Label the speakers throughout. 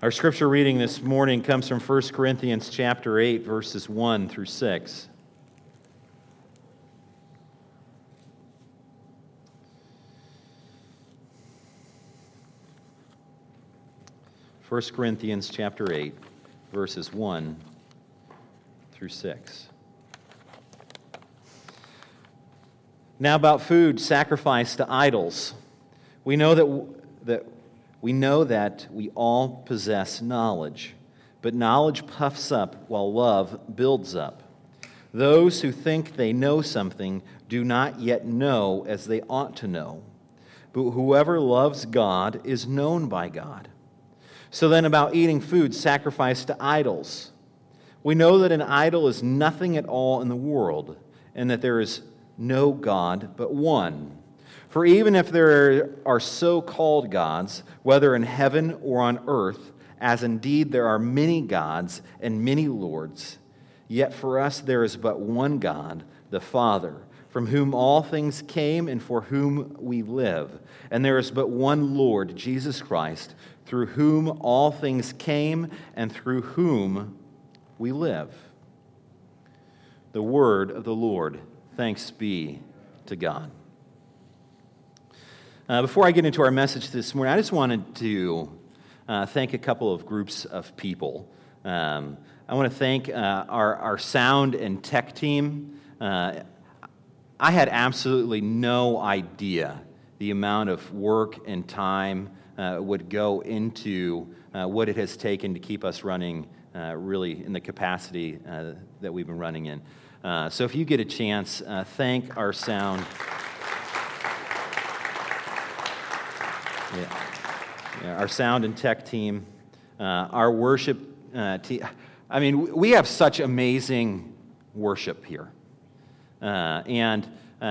Speaker 1: Our scripture reading this morning comes from 1 Corinthians chapter 8, verses 1 through 6. First Corinthians chapter 8, verses 1 through 6. Now about food sacrificed to idols. We know that we all possess knowledge, but knowledge puffs up while love builds up. Those who think they know something do not yet know as they ought to know, but whoever loves God is known by God. So then about eating food sacrificed to idols. We know that an idol is nothing at all in the world, and that there is no God but one. For even if there are so-called gods, whether in heaven or on earth, as indeed there are many gods and many lords, yet for us there is but one God, the Father, from whom all things came and for whom we live. And there is but one Lord, Jesus Christ, through whom all things came and through whom we live. The word of the Lord. Thanks be to God. Before I get into our message this morning, I just wanted to thank a couple of groups of people. I want to thank our sound and tech team. I had absolutely no idea the amount of work and time would go into what it has taken to keep us running really in the capacity that we've been running in. So if you get a chance, thank our sound. Our sound and tech team, our worship team. I mean, we have such amazing worship here. And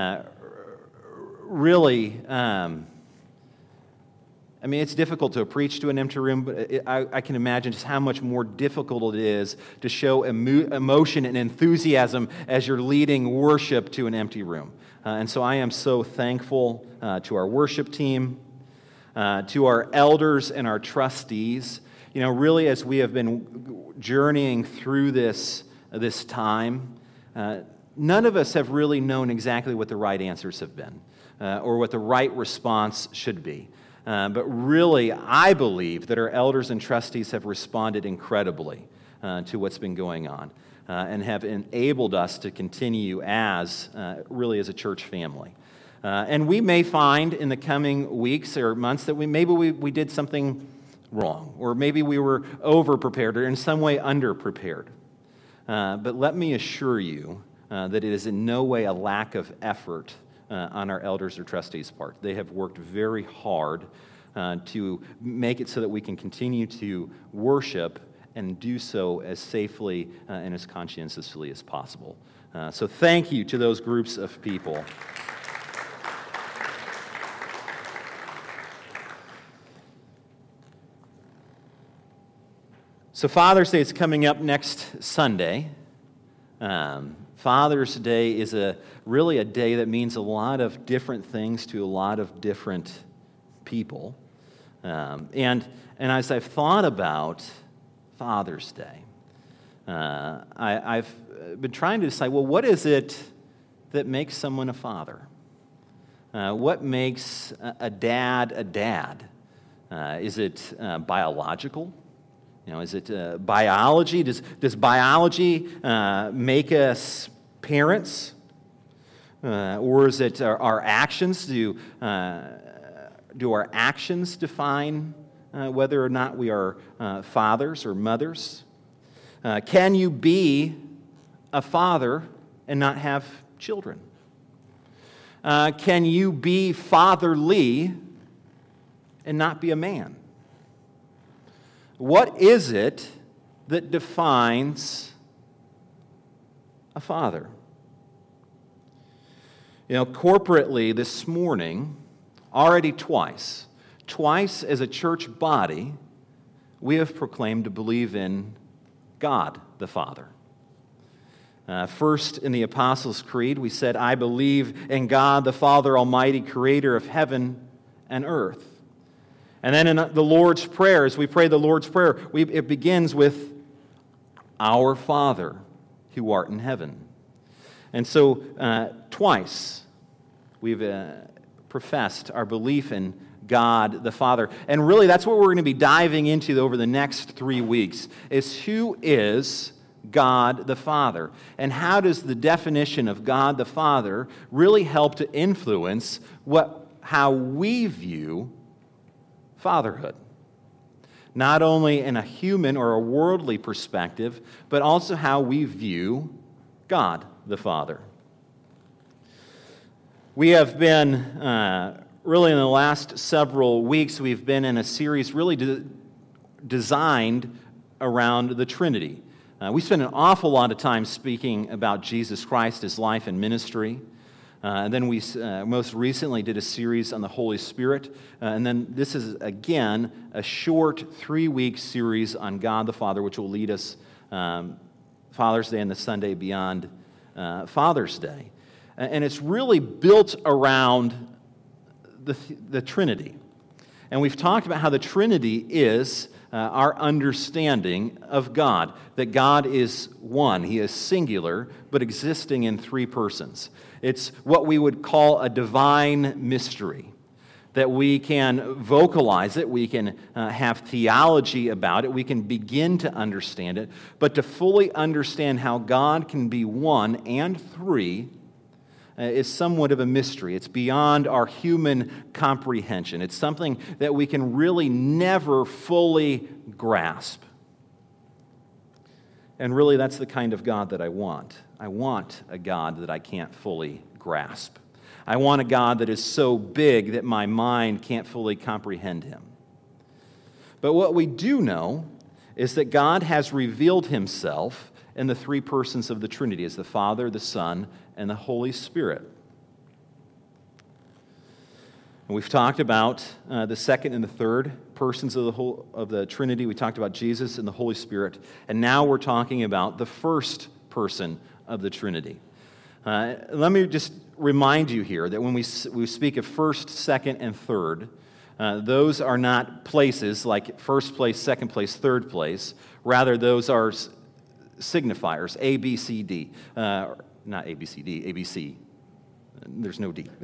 Speaker 1: really, I mean, it's difficult to preach to an empty room, but I can imagine just how much more difficult it is to show emotion and enthusiasm as you're leading worship to an empty room. And so I am so thankful to our worship team, to our elders and our trustees. You know, really, as we have been journeying through this time, none of us have really known exactly what the right answers have been or what the right response should be. But really, I believe that our elders and trustees have responded incredibly to what's been going on and have enabled us to continue as a church family. And we may find in the coming weeks or months that we did something wrong, or maybe we were over-prepared or in some way under-prepared. But let me assure you that it is in no way a lack of effort on our elders or trustees' part. They have worked very hard to make it so that we can continue to worship and do so as safely and as conscientiously as possible. So thank you to those groups of people. So Father's Day is coming up next Sunday. Father's Day is really a day that means a lot of different things to a lot of different people. And as I've thought about Father's Day, I've been trying to decide, well, what is it that makes someone a father? What makes a dad a dad? Is it biological? You know, is it biology? Does biology make us parents? Or is it our actions? Do our actions define whether or not we are fathers or mothers? Can you be a father and not have children? Can you be fatherly and not be a man? What is it that defines a father? You know, corporately this morning, already twice as a church body, we have proclaimed to believe in God the Father. First, in the Apostles' Creed, we said, I believe in God the Father Almighty, creator of heaven and earth. And then in the Lord's Prayer, as we pray the Lord's Prayer, it begins with, Our Father, who art in heaven. And so twice we've professed our belief in God the Father. And really that's what we're going to be diving into over the next 3 weeks, is who is God the Father? And how does the definition of God the Father really help to influence how we view fatherhood? Not only in a human or a worldly perspective, but also how we view God the Father. We have been, really in the last several weeks, we've been in a series really designed around the Trinity. We spent an awful lot of time speaking about Jesus Christ, his life and ministry. And then we most recently did a series on the Holy Spirit. And then this is, again, a short 3-week series on God the Father, which will lead us Father's Day and the Sunday beyond Father's Day. And it's really built around the Trinity. And we've talked about how the Trinity is our understanding of God, that God is one. He is singular, but existing in 3 persons. It's what we would call a divine mystery, that we can vocalize it, we can have theology about it, we can begin to understand it, but to fully understand how God can be one and 3 is somewhat of a mystery. It's beyond our human comprehension. It's something that we can really never fully grasp. And really, that's the kind of God that I want. I want a God that I can't fully grasp. I want a God that is so big that my mind can't fully comprehend him. But what we do know is that God has revealed himself in the 3 persons of the Trinity, as the Father, the Son, and the Holy Spirit. And we've talked about the second and the third persons of the Trinity. We talked about Jesus and the Holy Spirit. And now we're talking about the first person of the Trinity. Let me just remind you here that when we speak of first, second, and third, those are not places like first place, second place, third place. Rather, those are signifiers, A, B, C, D. Not A, B, C, D, A, B, C. There's no D.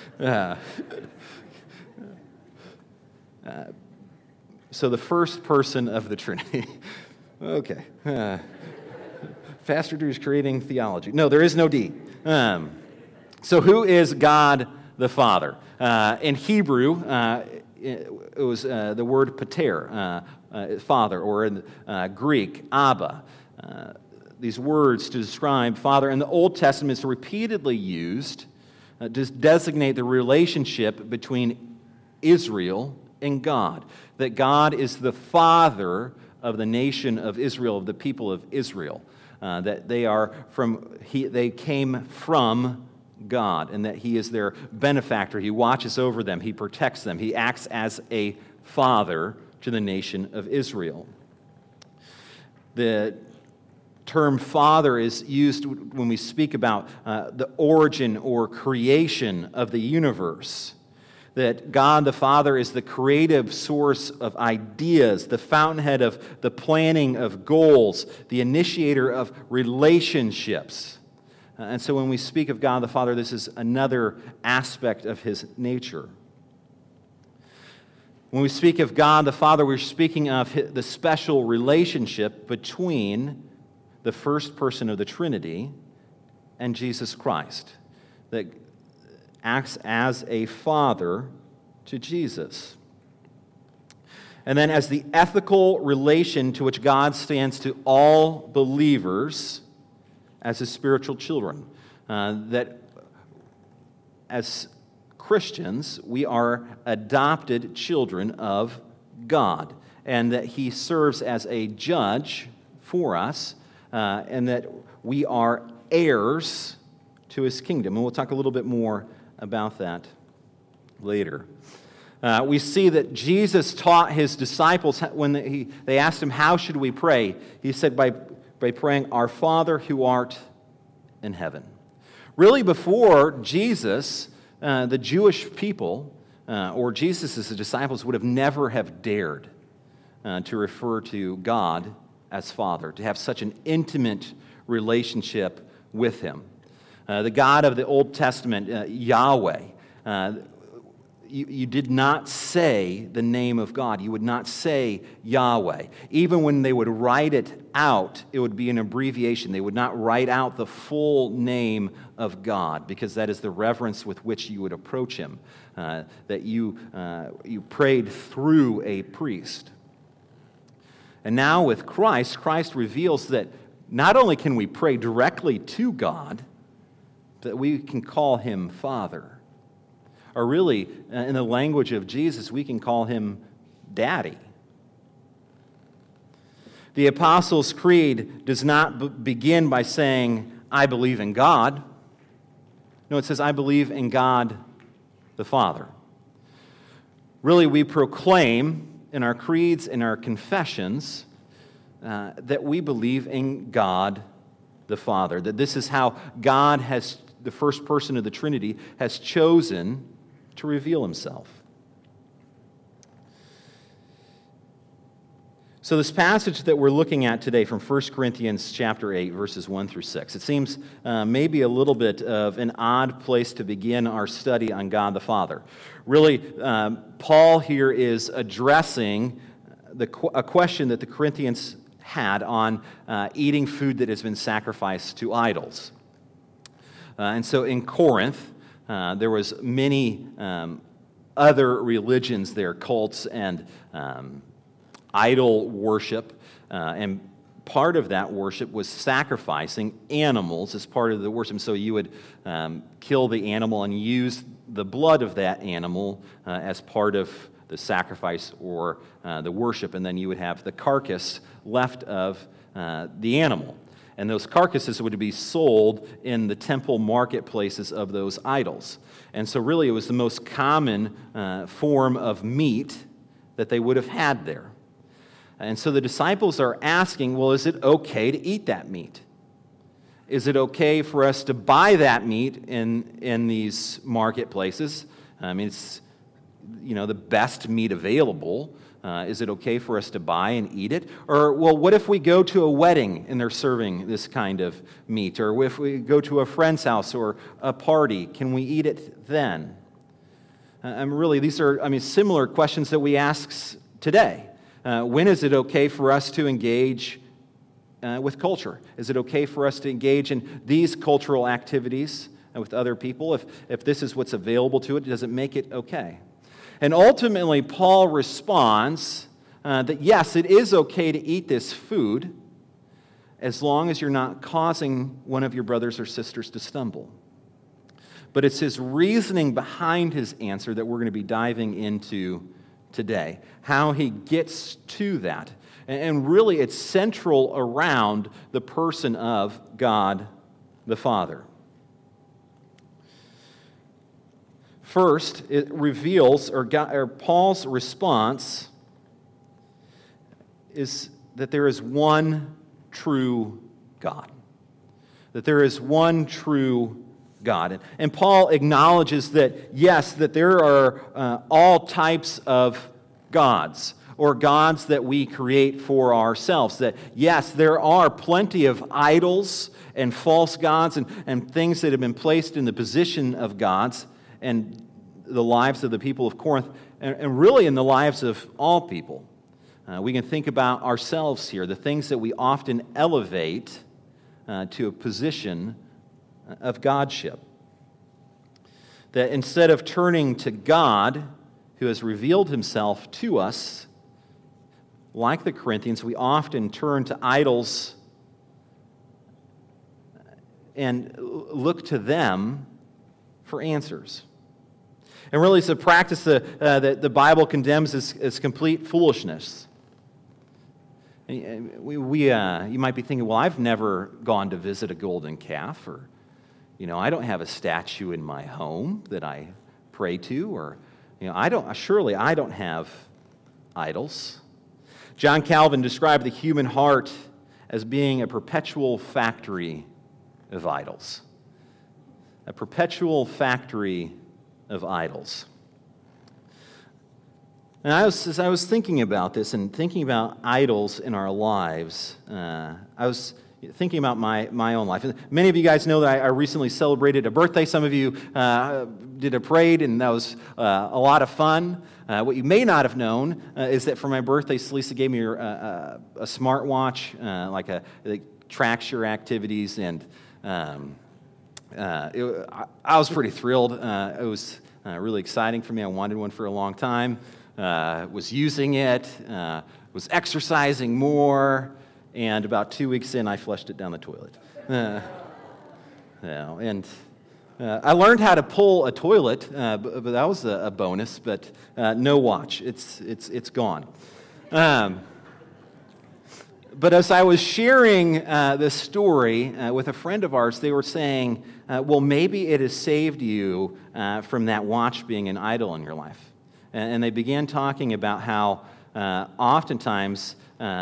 Speaker 1: So the first person of the Trinity. Okay. Pastor Drew's creating theology. No, there is no D. So who is God the Father? In Hebrew, it was the word pater, father, or in Greek, Abba. These words to describe Father in the Old Testament are repeatedly used to designate the relationship between Israel and God. That God is the Father of the nation of Israel, of the people of Israel. That they came from God, and that He is their benefactor. He watches over them. He protects them. He acts as a father to the nation of Israel. The term father is used when we speak about the origin or creation of the universe. That God the Father is the creative source of ideas, the fountainhead of the planning of goals, the initiator of relationships. And so when we speak of God the Father, this is another aspect of His nature. When we speak of God the Father, we're speaking of the special relationship between the first person of the Trinity and Jesus Christ, that acts as a father to Jesus. And then as the ethical relation to which God stands to all believers as His spiritual children, that as Christians, we are adopted children of God, and that He serves as a judge for us, and that we are heirs to His kingdom. And we'll talk a little bit more about that later. We see that Jesus taught His disciples when they asked Him, how should we pray? He said, by praying, Our Father who art in heaven. Really, before Jesus, the Jewish people or Jesus' disciples would have never have dared to refer to God as Father, to have such an intimate relationship with Him. The God of the Old Testament, Yahweh, you did not say the name of God. You would not say Yahweh. Even when they would write it out, it would be an abbreviation. They would not write out the full name of God, because that is the reverence with which you would approach Him, that you prayed through a priest. And now with Christ, Christ reveals that not only can we pray directly to God, that we can call Him Father. Or really, in the language of Jesus, we can call Him Daddy. The Apostles' Creed does not begin by saying, I believe in God. No, it says, I believe in God the Father. Really, we proclaim in our creeds, in our confessions, that we believe in God the Father, that this is how God has, the first person of the Trinity, has chosen to reveal Himself. So this passage that we're looking at today from 1 Corinthians chapter 8, verses 1 through 6, it seems maybe a little bit of an odd place to begin our study on God the Father. Really, Paul here is addressing a question that the Corinthians had on eating food that has been sacrificed to idols. And so in Corinth, there was many other religions there, cults and idol worship, and part of that worship was sacrificing animals as part of the worship. So you would kill the animal and use the blood of that animal as part of the sacrifice or the worship, and then you would have the carcass left of the animal. And those carcasses would be sold in the temple marketplaces of those idols. And so really it was the most common form of meat that they would have had there. And so the disciples are asking, well, is it okay to eat that meat? Is it okay for us to buy that meat in these marketplaces? I mean, it's the best meat available. Is it okay for us to buy and eat it? Or, well, what if we go to a wedding and they're serving this kind of meat? Or if we go to a friend's house or a party, can we eat it then? Really, these are, similar questions that we ask today. When is it okay for us to engage with culture? Is it okay for us to engage in these cultural activities with other people? If this is what's available to it, does it make it okay? And ultimately, Paul responds that yes, it is okay to eat this food as long as you're not causing one of your brothers or sisters to stumble. But it's his reasoning behind his answer that we're going to be diving into today, how he gets to that. And really, it's central around the person of God the Father. First, it reveals, or Paul's response is that there is one true God. That there is one true God. And Paul acknowledges that, yes, that there are all types of gods, or gods that we create for ourselves. That, yes, there are plenty of idols and false gods and things that have been placed in the position of gods and the lives of the people of Corinth, and really in the lives of all people. We can think about ourselves here, the things that we often elevate to a position of godship. That instead of turning to God, who has revealed Himself to us, like the Corinthians, we often turn to idols and look to them for answers. And really, it's a practice that the Bible condemns as complete foolishness. You might be thinking, well, I've never gone to visit a golden calf, or, I don't have a statue in my home that I pray to, or, I don't have idols. John Calvin described the human heart as being a perpetual factory of idols. A perpetual factory of idols. And as I was thinking about this and thinking about idols in our lives, I was thinking about my own life. And many of you guys know that I recently celebrated a birthday. Some of you did a parade, and that was a lot of fun. What you may not have known is that for my birthday, Celisa gave me a smartwatch, that tracks your activities, and I was pretty thrilled. It was really exciting for me. I wanted one for a long time. Was using it, was exercising more, and about 2 weeks in, I flushed it down the toilet. I learned how to pull a toilet, but that was a bonus. But no watch; it's gone. But as I was sharing this story with a friend of ours, they were saying, "Well, maybe it has saved you from that watch being an idol in your life." And they began talking about how oftentimes,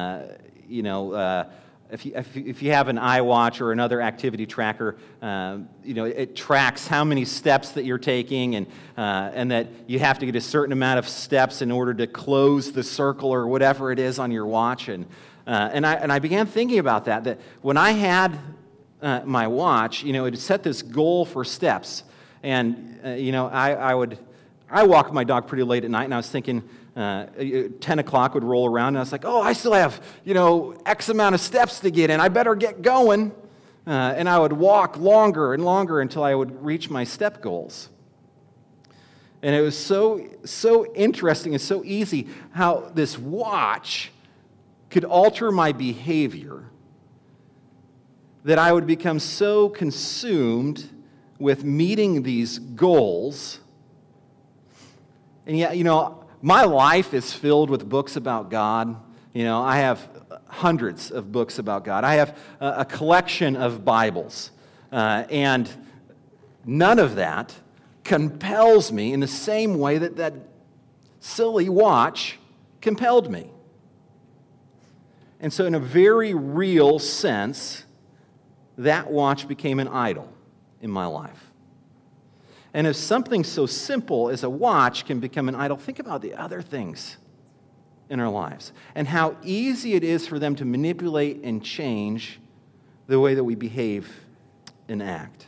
Speaker 1: if you have an iWatch or another activity tracker, it tracks how many steps that you're taking, and that you have to get a certain amount of steps in order to close the circle or whatever it is on your watch. And I began thinking about that when I had my watch, it had set this goal for steps, and I walk my dog pretty late at night, and I was thinking 10 o'clock would roll around, and I was like, I still have, X amount of steps to get in. I better get going. And I would walk longer and longer until I would reach my step goals. And it was so interesting and so easy how this watch could alter my behavior, that I would become so consumed with meeting these goals. And yet, my life is filled with books about God. I have hundreds of books about God. I have a collection of Bibles. And none of that compels me in the same way that silly watch compelled me. And so in a very real sense, that watch became an idol in my life. And if something so simple as a watch can become an idol, think about the other things in our lives and how easy it is for them to manipulate and change the way that we behave and act.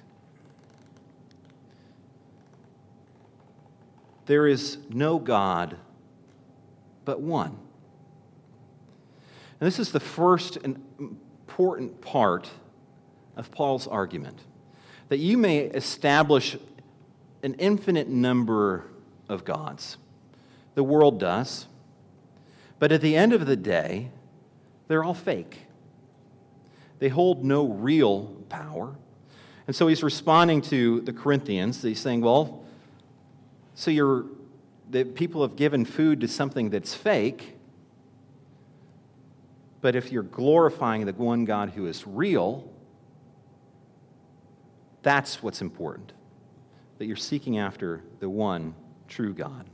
Speaker 1: There is no God but one. And this is the first and important part of Paul's argument, that you may establish an infinite number of gods. The world does. But at the end of the day, they're all fake. They hold no real power. And so he's responding to the Corinthians. He's saying, well, so the people have given food to something that's fake, but if you're glorifying the one God who is real, that's what's important. That you're seeking after the one true God.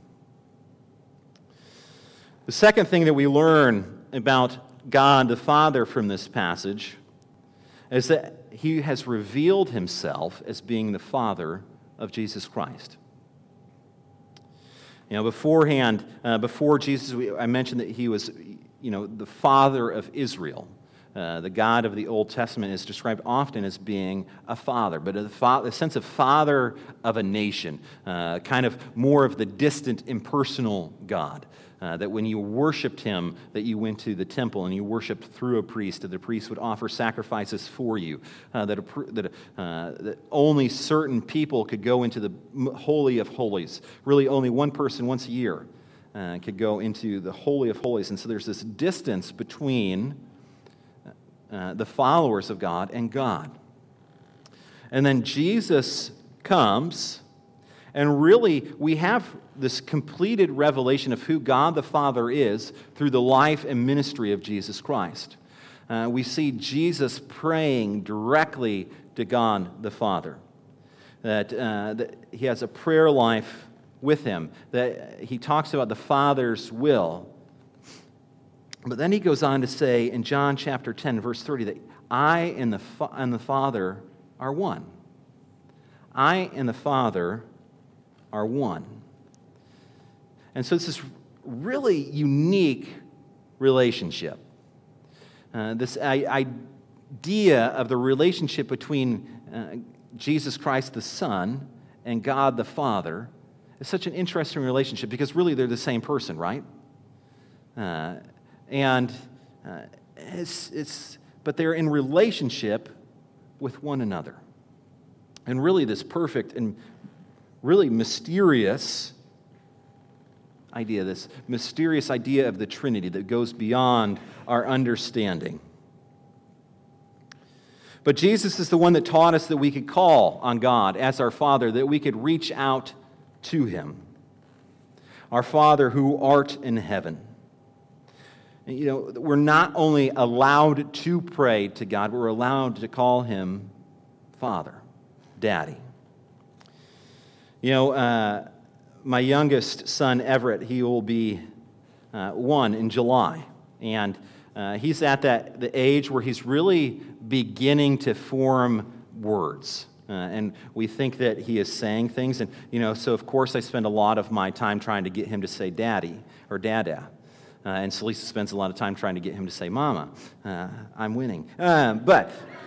Speaker 1: The second thing that we learn about God the Father from this passage is that he has revealed himself as being the Father of Jesus Christ. Beforehand, before Jesus, I mentioned that he was, the Father of Israel. The God of the Old Testament is described often as being a father, but a sense of father of a nation, kind of more of the distant, impersonal God. That when you worshipped him, that you went to the temple and you worshipped through a priest, that the priest would offer sacrifices for you, that only certain people could go into the Holy of Holies. Really, only one person once a year could go into the Holy of Holies. And so there's this distance between the followers of God and God. And then Jesus comes, and really we have this completed revelation of who God the Father is through the life and ministry of Jesus Christ. We see Jesus praying directly to God the Father, that he has a prayer life with him, that he talks about the Father's will. But then he goes on to say in John chapter 10, verse 30, that I and the Father are one. I and the Father are one. And so this is really unique relationship. This idea of the relationship between Jesus Christ the Son and God the Father is such an interesting relationship because really they're the same person, right? But they're in relationship with one another. And really this perfect and really mysterious idea of the Trinity that goes beyond our understanding. But Jesus is the one that taught us that we could call on God as our Father, that we could reach out to Him. Our Father who art in heaven. You know, we're not only allowed to pray to God, but we're allowed to call Him Father, Daddy. You know, my youngest son, Everett, he will be 1 in July. And he's at the age where he's really beginning to form words. And we think that he is saying things. And, you know, so of course I spend a lot of my time trying to get him to say daddy or dada. And Celisa spends a lot of time trying to get him to say mama. I'm winning. But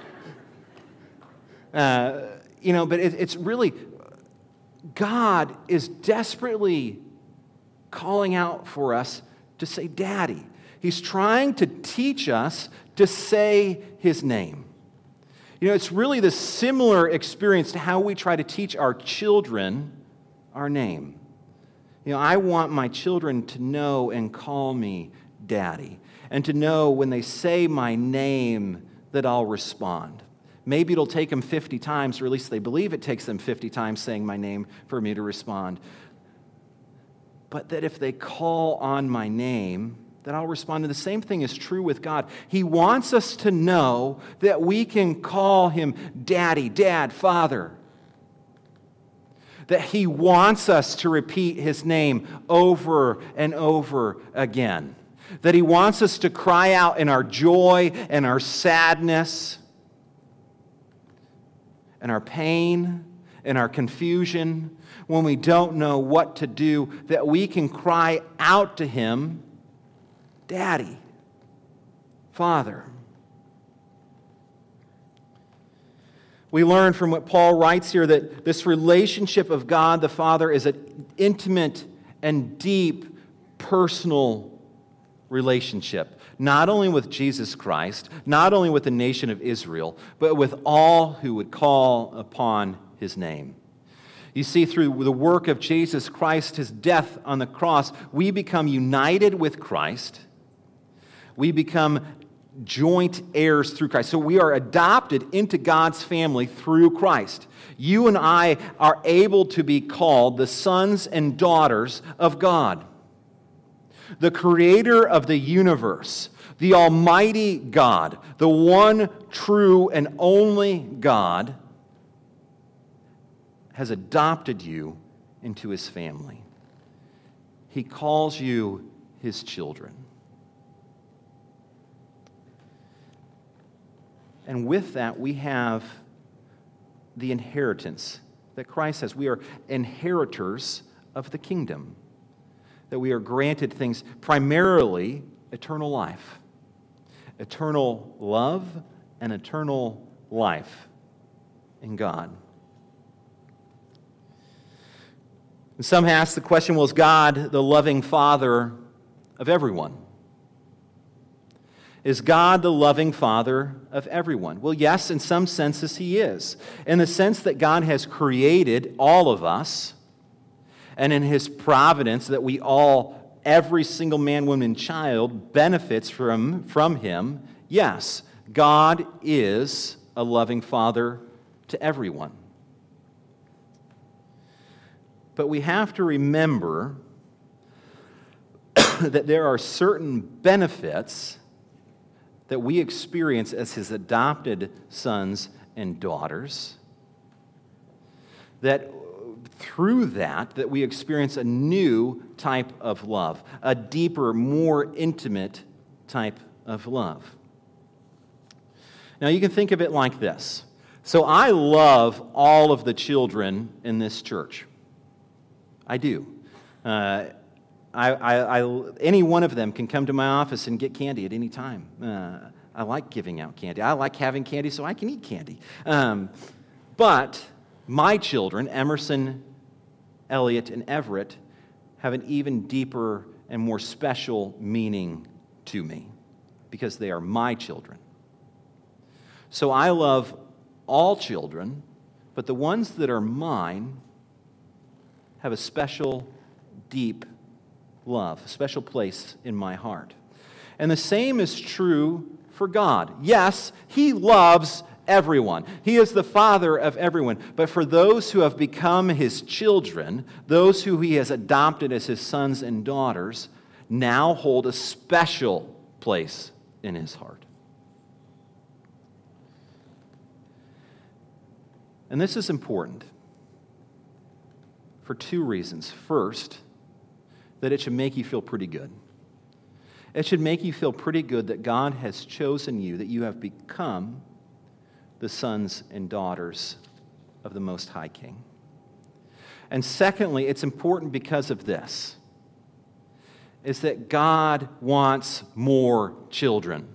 Speaker 1: it's really, God is desperately calling out for us to say daddy. He's trying to teach us to say His name. You know, it's really the similar experience to how we try to teach our children our name. You know, I want my children to know and call me daddy, and to know when they say my name that I'll respond. Maybe it'll take them 50 times, or at least they believe it takes them 50 times saying my name for me to respond. But that if they call on my name, that I'll respond. And the same thing is true with God. He wants us to know that we can call Him Daddy, Dad, Father. That He wants us to repeat His name over and over again. That He wants us to cry out in our joy and our sadness and our pain and our confusion when we don't know what to do, that we can cry out to Him, Daddy, Father. We learn from what Paul writes here that this relationship of God the Father is an intimate and deep personal relationship, not only with Jesus Christ, not only with the nation of Israel, but with all who would call upon His name. You see, through the work of Jesus Christ, His death on the cross, we become united with Christ. We become joint heirs through Christ. So we are adopted into God's family through Christ. You and I are able to be called the sons and daughters of God. The creator of the universe, the almighty God, the one true and only God, has adopted you into His family. He calls you His children. And with that, we have the inheritance that Christ has. We are inheritors of the kingdom. That we are granted things, primarily eternal life, eternal love, and eternal life in God. And some ask the question, well, is God the loving Father of everyone? Is God the loving Father of everyone? Well, yes, in some senses He is. In the sense that God has created all of us, and in His providence that we all, every single man, woman, and child benefits from Him, yes, God is a loving Father to everyone. But we have to remember that there are certain benefits that we experience as His adopted sons and daughters, that through that we experience a new type of love, a deeper, more intimate type of love. Now you can think of it like this. So I love all of the children in this church. I do. any one of them can come to my office and get candy at any time. I like giving out candy. I like having candy so I can eat candy. But my children, Emerson, Elliot, and Everett, have an even deeper and more special meaning to me because they are my children. So I love all children, but the ones that are mine have a special, deep love, a special place in my heart. And the same is true for God. Yes, He loves everyone. He is the Father of everyone. But for those who have become His children, those who He has adopted as His sons and daughters, now hold a special place in His heart. And this is important for two reasons. First, that it should make you feel pretty good. It should make you feel pretty good that God has chosen you, that you have become the sons and daughters of the Most High King. And secondly, it's important because of this, is that God wants more children.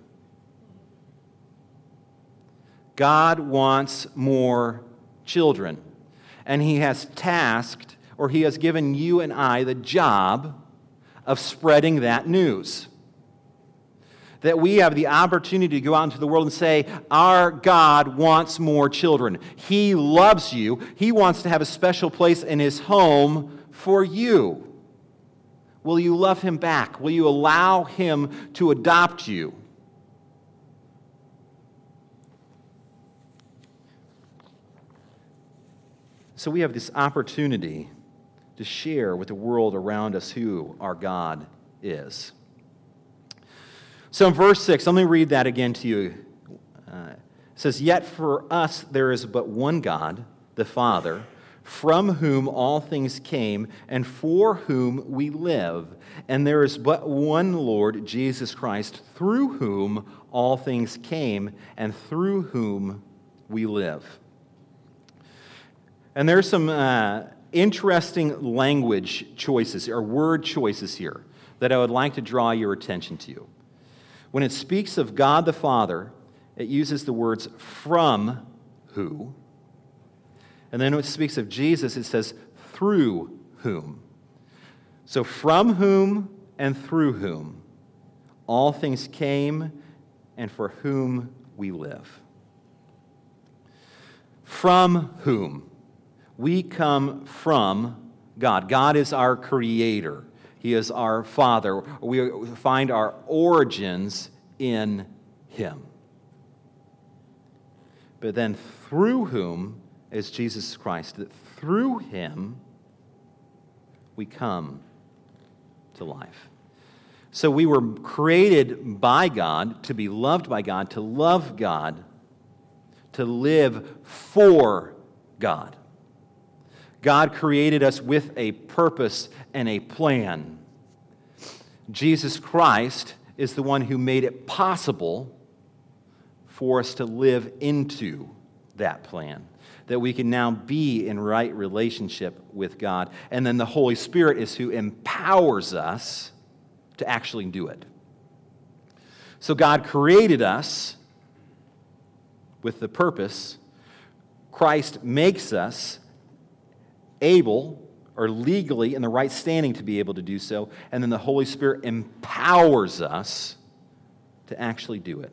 Speaker 1: God wants more children. And He has tasked, or He has given you and I the job of spreading that news. That we have the opportunity to go out into the world and say, our God wants more children. He loves you. He wants to have a special place in His home for you. Will you love Him back? Will you allow Him to adopt you? So we have this opportunity to share with the world around us who our God is. So in verse 6, let me read that again to you. It says, "Yet for us there is but one God, the Father, from whom all things came, and for whom we live. And there is but one Lord, Jesus Christ, through whom all things came, and through whom we live." And there's some interesting language choices, or word choices here, that I would like to draw your attention to. When it speaks of God the Father, it uses the words "from who." And then when it speaks of Jesus, it says "through whom." So from whom and through whom all things came, and for whom we live. From whom? We come from God. God is our creator. He is our Father. We find our origins in Him. But then through whom is Jesus Christ. That through Him we come to life. So we were created by God, to be loved by God, to love God, to live for God. God created us with a purpose and a plan. Jesus Christ is the one who made it possible for us to live into that plan, that we can now be in right relationship with God. And then the Holy Spirit is who empowers us to actually do it. So God created us with the purpose. Christ makes us able or legally in the right standing to be able to do so, and then the Holy Spirit empowers us to actually do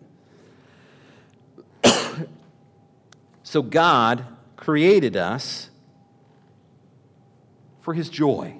Speaker 1: it. So God created us for His joy.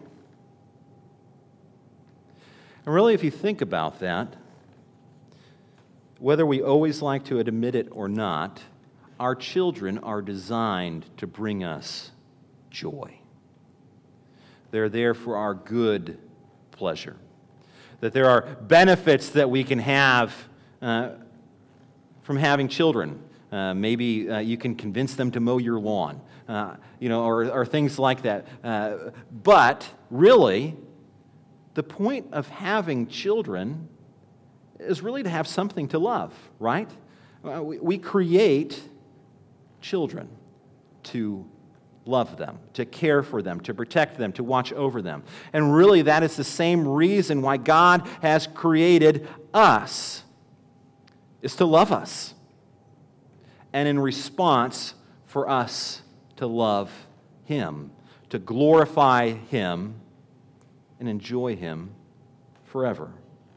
Speaker 1: And really, if you think about that, whether we always like to admit it or not, our children are designed to bring us joy. They're there for our good pleasure. That there are benefits that we can have from having children. Maybe you can convince them to mow your lawn, or things like that. But really, the point of having children is really to have something to love, right? We create children to love them, to care for them, to protect them, to watch over them. And really, that is the same reason why God has created us, is to love us. And in response, for us to love Him, to glorify Him, and enjoy Him forever.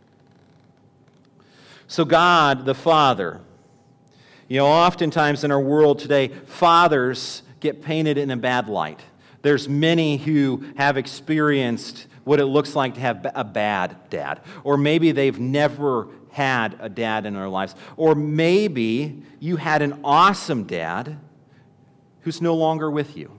Speaker 1: So God, the Father, oftentimes in our world today, fathers get painted in a bad light. There's many who have experienced what it looks like to have a bad dad. Or maybe they've never had a dad in their lives. Or maybe you had an awesome dad who's no longer with you.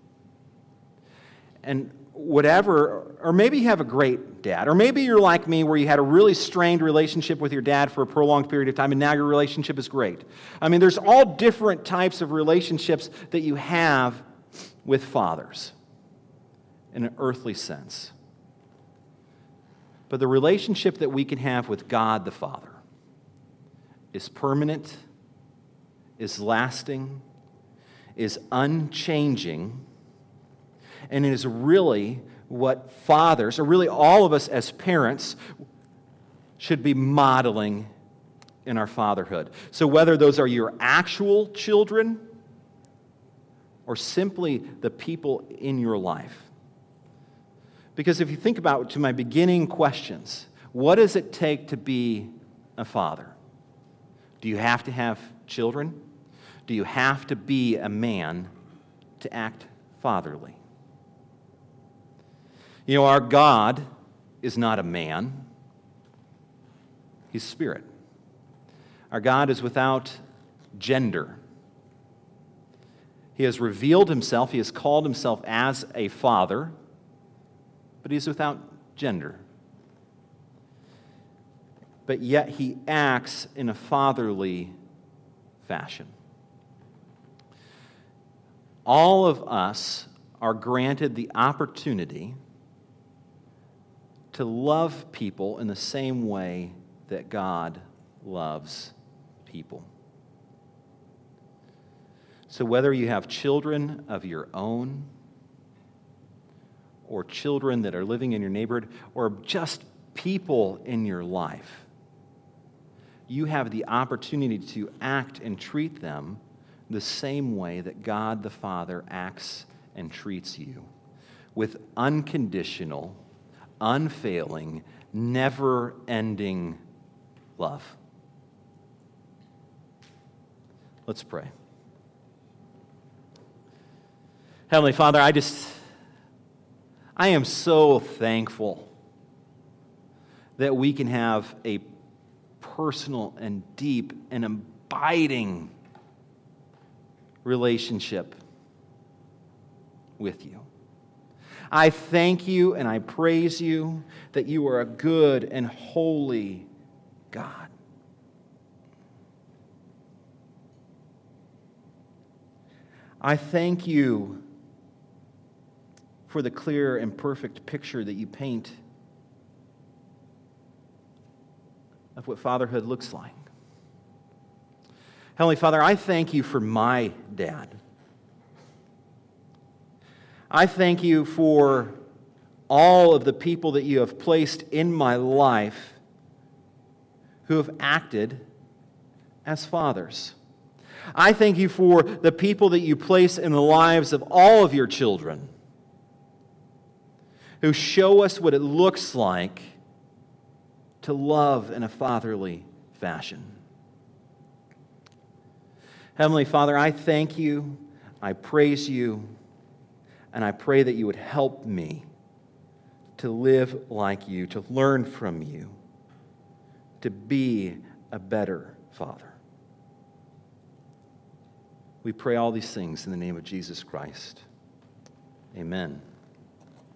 Speaker 1: And whatever, or maybe you have a great dad, or maybe you're like me where you had a really strained relationship with your dad for a prolonged period of time and now your relationship is great. I mean, there's all different types of relationships that you have with fathers in an earthly sense. But the relationship that we can have with God the Father is permanent, is lasting, is unchanging, and it is really what fathers, or really all of us as parents, should be modeling in our fatherhood. So whether those are your actual children or simply the people in your life. Because if you think about, to my beginning questions, what does it take to be a father? Do you have to have children? Do you have to be a man to act fatherly? Our God is not a man. He's spirit. Our God is without gender. He has revealed himself, he has called himself as a father, but he is without gender. But yet he acts in a fatherly fashion. All of us are granted the opportunity to love people in the same way that God loves people. So whether you have children of your own, or children that are living in your neighborhood, or just people in your life, you have the opportunity to act and treat them the same way that God the Father acts and treats you, with unconditional, unfailing, never-ending love. Let's pray. Heavenly Father, I am so thankful that we can have a personal and deep and abiding relationship with you. I thank you and I praise you that you are a good and holy God. I thank you for the clear and perfect picture that you paint of what fatherhood looks like. Heavenly Father, I thank you for my dad. I thank you for all of the people that you have placed in my life who have acted as fathers. I thank you for the people that you place in the lives of all of your children who show us what it looks like to love in a fatherly fashion. Heavenly Father, I thank you, I praise you, and I pray that you would help me to live like you, to learn from you, to be a better father. We pray all these things in the name of Jesus Christ. Amen.